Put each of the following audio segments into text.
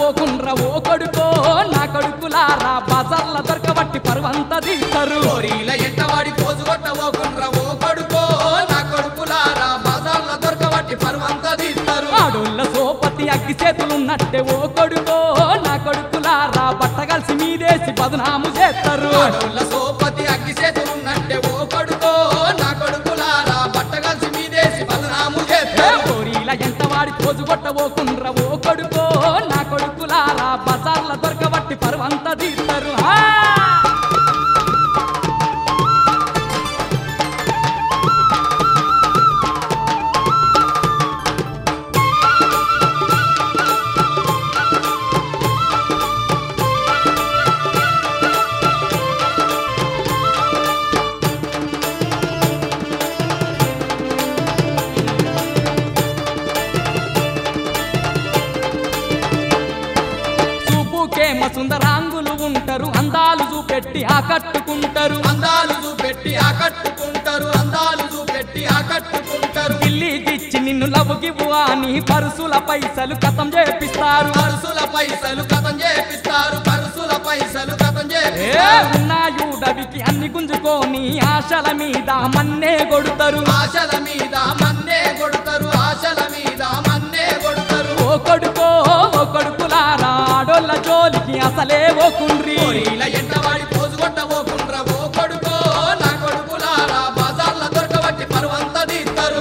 పోకుండ్ర ఓ కొడుకో నా కొడుకులారా బజార్ల దొరకబట్టి పరువంత తీస్తారు కోరీల ఎంటవాడి పోజు కొట్టబోకుండ్ర ఓ కొడుకో నా కొడుకులారా బజార్ల దొరకబట్టి పరువంత తీస్తారు ఆడోళ్ళ సోపతి అగ్గి చేతులున్నట్టే ఓ కొడుకో నా కొడుకులారా బట్టగలిసి మీదేసి బదునాము చేస్తారు ఆడోళ్ళ సోపతి అగ్గి చేతులున్నట్టే ఓ కొడుకో నా కొడుకులారా బట్టగలిసి మీదేసి బదనాము చేస్తారు కోరీల ఎంటవాడి పోజు కొట్టబోకుండ్ర ఓ కొడుకో నా కొడుకులారా బజార్ల దొరకబట్టి పరువంత తీస్తారు సుందరాంగులు ఉంటారు అందాలు చూపెట్టి ఆకట్టుకుంటారు అందాలు చూపెట్టి ఆకట్టుకుంటారు అందాలు చూపెట్టి ఆకట్టుకుంటారు గిల్లిగిచ్చి నిన్ను లవ్వుగివ్వు అని పరుసుల పైసలు కథం చేపిస్తారు పరుసుల పైసలు కథం చేపిస్తారు పరుసుల పైసలు కథం చేపిస్తారు ఉన్నాయుడవికి అన్ని గుంజుకొని ఆశల మీద మన్నే కొడుతారు ఆశల మీద మన్నే కొడతారు ఆశల మీద మన్నే కొడతారు ఓ కొడుకో ఓ కొడుకులారా ఆడోళ్ళ జోలికి అసలే ఓ కుండ్రి కోరీల ఎంటవాడి పోజు కొట్టబోకుండ్ర ఓ కొడుకో నా కొడుకులారా బజార్ల దొరకబట్టి పరువంత తీస్తారు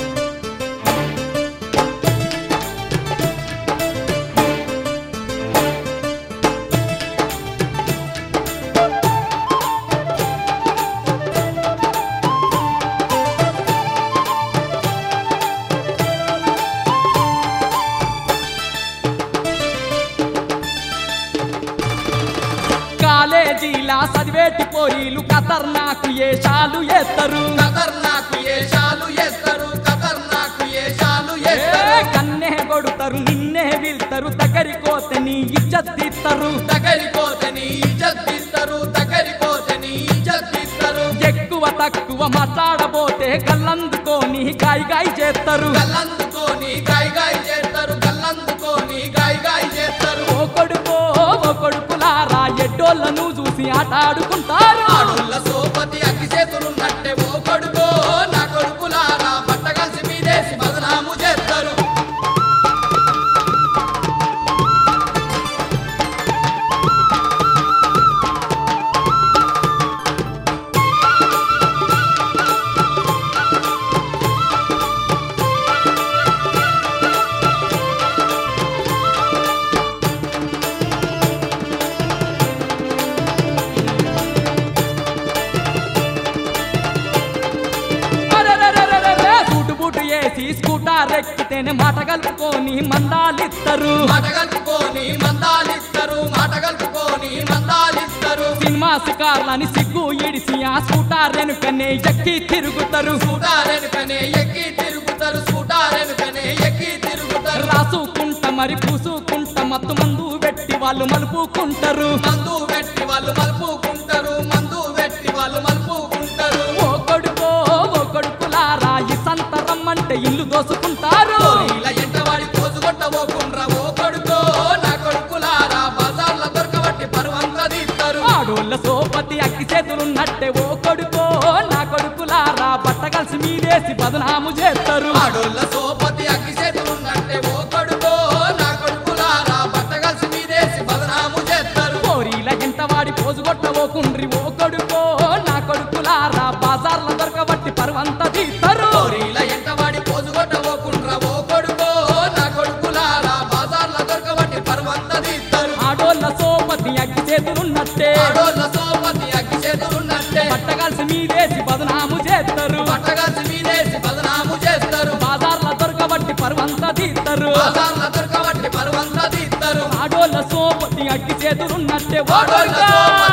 కాలేజీలా చదివేటి పోరీలు ఖతర్నాకు ఏషాలు ఎత్తరు ఖతర్నాకు ఏషాలు చేస్తారు ఖతర్నాకు ఏషాలు చేస్తారు కన్నే కొడుతారు నిన్నే వెళ్తారు దగ్గరికోతే నీ ఇజ్జత్ తీస్తారు దగ్గరిపోతే నీ ఇజ్జత్ తీస్తారు దగ్గరిపోతే నీ ఇజ్జత్ తీస్తారు ఎక్కువ తక్కువ మాట్లాడబోతే కళ్ళందుకోని గాయి గాయి చేస్తారు గల్లందుకోని గాయ గాయ చేస్తారు గల్లందుకోని గాయ గాయ చేస్తారు ఓ కొడుకో ఓ కొడుకులారా ఎడ్డోళ్ళను చూసి ఆట ఆడుకుంటారు ఆడుల్ల సోపతి అగ్గి చేతులున్నట్టే ఓ కొడుకో నా కొడుకులారా బట్టగలిసి మీదేసి బదనాము చేస్తారు సూటు బూటు వేసి స్కూటర్ ఎక్కితేనే మాట కలుపుకొని మందాలిస్తారు మాట కలుపుకొని మందాలిస్తారు మాట కలుపుకొని మందాలిస్తారు సినిమా శికార్లని సిగ్గు ఇడిసి ఆ స్కూటర్ వెనుకనే ఎక్కి తిరుగుతారు సూటారెనుకనే ఎక్కి తిరుగుతారు సూటారెనుకనే ఎక్కి తిరుగుతారు రాసుకుంట మరి పూసుకుంట మత్తు మందు పెట్టి వాళ్ళు మలుపుకుంటారు మందు పెట్టి వాళ్ళు మలుపుకుంటారు మందు పెట్టి వాళ్ళు మలుపుకుంటారు ఓ కొడుకో ఓ కొడుకులారా ఈ సంత రమ్మంటే ఇల్లు దోసుకుంటారు కోరీల ఎంటవాడి పోజు కొట్టబోకుండ్ర ఓ కొడుకో నా కొడుకులారా బజార్ల దొరకబట్టి పరువంత తీస్తారు ఆడోళ్ళ సోపతి అగ్గి చేతులున్నట్టే ఓ కొడుకో నా కొడుకులారా బట్టగలిసి మీదేసి బదనాము చేస్తారు ఆడోళ్ళ సోపతి అగ్గి చేతులున్నట్టే ఓ కొడుకో నా కొడుకులారా బట్టగలిసి మీదేసి బదనాము చేస్తారు కోరీల ఎంటవాడి పోజు కొట్టబోకుండ్రి ఓ కొడుకో నా కొడుకులారా బజార్ల దొరకబట్టి పరువంత తీస్తారు కోరీల ఎంటవాడి పోజు కొట్టబోకుండ్ర ఓ కొడుకో నా కొడుకులారా బజార్ల దొరకబట్టి పరువంత తీస్తారు ఆడోళ్ళ సోపతి అగ్గి చేతులున్నట్టే ఆడోళ్ళ సోపతి అగ్గి చేతులున్నట్టే బట్టగలిసి మీదేసి బదనాము చేస్తారు బట్టగలిసి మీదేసి బదనాము చేస్తారు బజార్ల దొరకబట్టి పరువంత తీస్తారు బజార్ల దొరకబట్టి పరువంత తీస్తారు ఆడోళ్ళ సోపతి అగ్గి చేతులున్నట్టే ఓ ఆడోళ్ళ కొడుకా. సోపతి